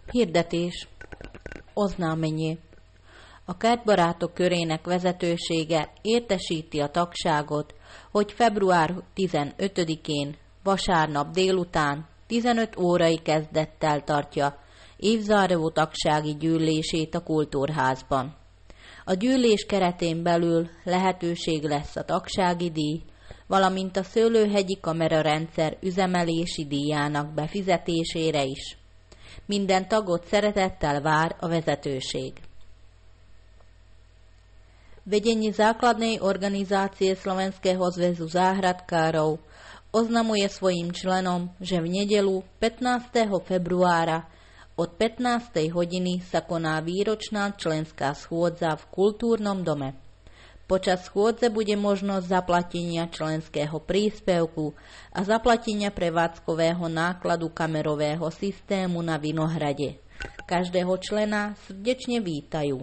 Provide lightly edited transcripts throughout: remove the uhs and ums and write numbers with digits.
Hirdetés. Oznámenie. A kertbarátok körének vezetősége értesíti a tagságot, hogy február 15-én, vasárnap délután 15 órai kezdettel tartja évzáró tagsági gyűlését a Kultúrházban. A gyűlés keretén belül lehetőség lesz a tagsági díj, valamint a Szőlőhegyi Kamerarendszer üzemelési díjának befizetésére is. Minden tagot szeretettel vár a vezetőség. Vedení základnej organizácie Slovenského zväzu záhradkárov oznamuje svojim členom, že v nedeľu 15. februára od 15. hodiny sa koná výročná členská schôdza v Kultúrnom dome. Počas schôdze bude možnosť zaplatenia členského príspevku a zaplatenia prevádzkového nákladu kamerového systému na Vinohrade. Každého člena srdečne vítajú.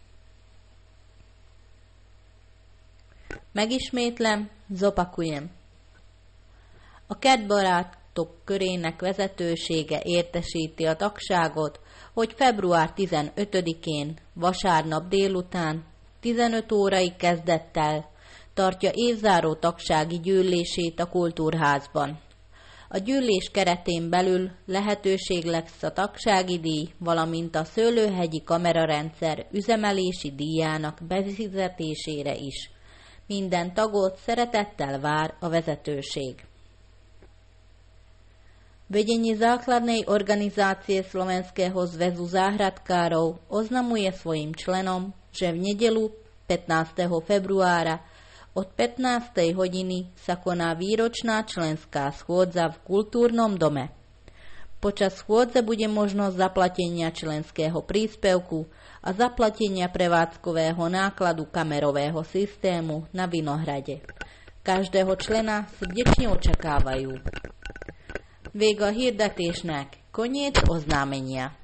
Megismétlem, zopakujem. A kertbarátok körének vezetősége értesíti a tagságot, hogy február 15-én, vasárnap délután 15 órai kezdettel tartja évzáró tagsági gyűlését a Kultúrházban. A gyűlés keretén belül lehetőség lesz a tagsági díj, valamint a Szőlőhegyi Kamerarendszer üzemelési díjának befizetésére is. Minden tagot szeretettel vár a vezetőség. Vedení základnej organizácie Slovenského zväzu záhradkárov oznamuje svojim členom, že v nedeľu 15. februára od 15. hodiny sa koná výročná členská schôdza v Kultúrnom dome. Počas schôdze bude možnosť zaplatenia členského príspevku a zaplatenia prevádzkového nákladu kamerového systému na Vinohrade. Každého člena srdečne očakávajú. Vége a hirdetésnek, koniec oznámenia.